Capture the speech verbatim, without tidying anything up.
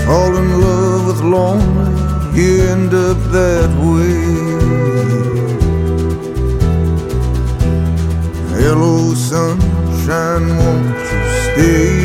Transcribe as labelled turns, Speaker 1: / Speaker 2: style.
Speaker 1: fall in love with lonely, you end up that way. Hello sunshine, won't you stay?